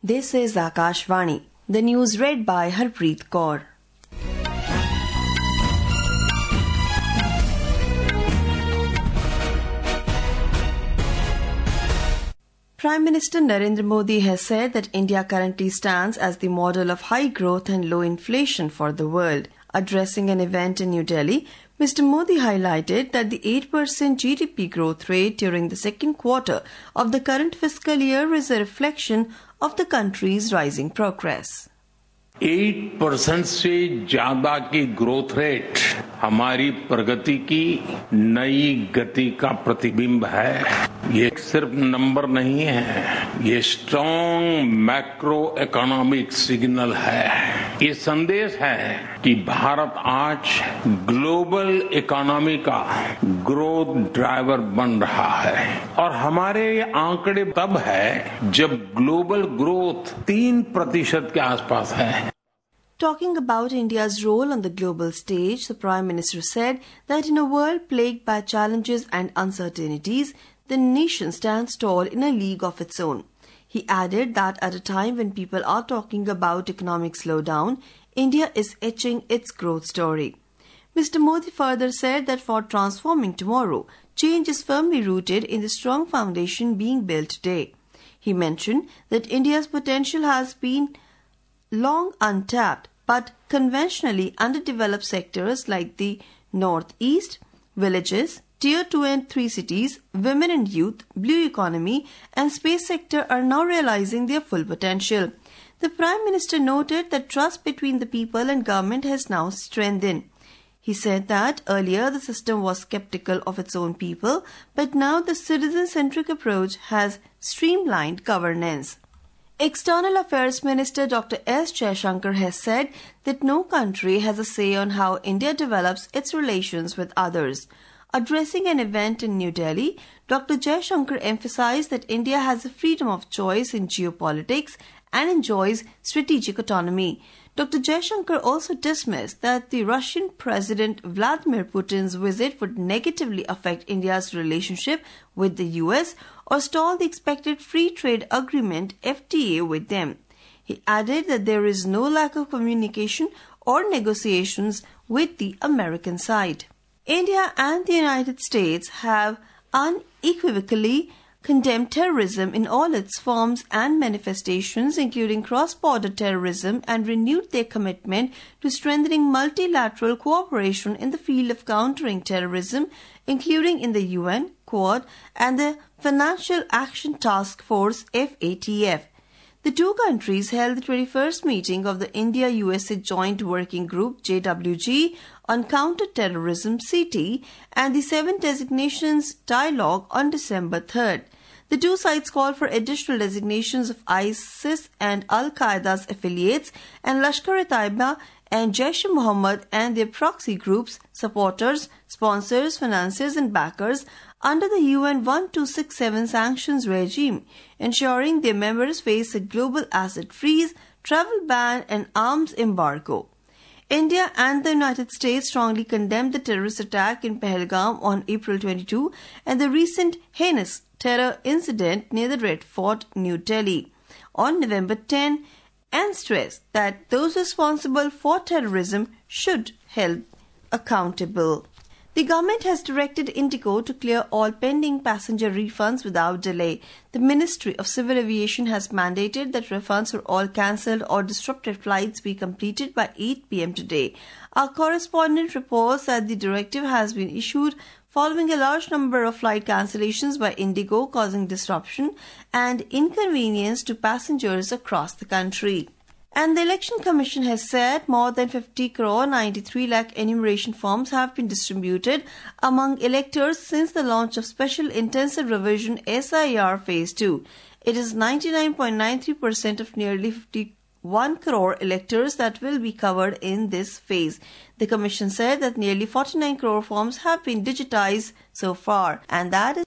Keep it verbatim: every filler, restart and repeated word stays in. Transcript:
This is Akashvani. The news read by Harpreet Kaur. Prime Minister Narendra Modi has said that India currently stands as the model of high growth and low inflation for the world. Addressing an event in New Delhi, Mister Modi highlighted that the eight percent G D P growth rate during the second quarter of the current fiscal year is a reflection of the country's rising progress. आठ percent से ज्यादा की growth rate हमारी प्रगति की नई गति का प्रतिबिंब है। ये सिर्फ नंबर नहीं है, ये स्ट्रॉन्ग मैक्रो इकोनॉमिक सिग्नल है। ये संदेश है कि भारत आज ग्लोबल इकोनॉमी का ग्रोथ ड्राइवर बन रहा है और हमारे ये आंकड़े तब है जब ग्लोबल ग्रोथ तीन प्रतिशत के आसपास है। Talking about India's role on the global stage, the Prime Minister said that in a world plagued by challenges and uncertainties, the nation stands tall in a league of its own. He added that at a time when people are talking about economic slowdown, India is etching its growth story. Mister Modi further said that for transforming tomorrow, change is firmly rooted in the strong foundation being built today. He mentioned that India's potential has been long untapped, but conventionally underdeveloped sectors like the Northeast, villages, Tier two and three cities, women and youth, blue economy and space sector are now realizing their full potential. The Prime Minister noted that trust between the people and government has now strengthened. He said that earlier the system was skeptical of its own people, but now the citizen-centric approach has streamlined governance. External Affairs Minister Doctor S. Jaishankar has said that no country has a say on how India develops its relations with others. Addressing an event in New Delhi, Doctor Jaishankar emphasized that India has a freedom of choice in geopolitics and enjoys strategic autonomy. Doctor Jaishankar also dismissed that the Russian President Vladimir Putin's visit would negatively affect India's relationship with the U S or stall the expected free trade agreement F T A with them. He added that there is no lack of communication or negotiations with the American side. India and the United States have unequivocally condemned terrorism in all its forms and manifestations, including cross-border terrorism, and renewed their commitment to strengthening multilateral cooperation in the field of countering terrorism, including in the U N, Quad, and the Financial Action Task Force F A T F. The two countries held the twenty-first meeting of the India-U S A Joint Working Group J W G on Counter-Terrorism C T and the Seven Designations Dialogue on December third. The two sides called for additional designations of ISIS and Al-Qaeda's affiliates and Lashkar-e-Taiba and Jaish-e-Mohammed and their proxy groups, supporters, sponsors, financiers and backers under the U N twelve sixty-seven sanctions regime, ensuring their members face a global asset freeze, travel ban and arms embargo. India and the United States strongly condemned the terrorist attack in Pahalgam on April twenty-second and the recent heinous terror incident near the Red Fort, New Delhi, on November tenth, and stressed that those responsible for terrorism should be held accountable. The government has directed Indigo to clear all pending passenger refunds without delay. The Ministry of Civil Aviation has mandated that refunds for all cancelled or disrupted flights be completed by eight p.m. today. Our correspondent reports that the directive has been issued following a large number of flight cancellations by Indigo, causing disruption and inconvenience to passengers across the country. And the Election Commission has said more than fifty crore ninety-three lakh enumeration forms have been distributed among electors since the launch of Special Intensive Revision S I R Phase two. It is ninety-nine point nine three percent of nearly fifty-one crore electors that will be covered in this phase. The Commission said that nearly forty-nine crore forms have been digitized so far, and that is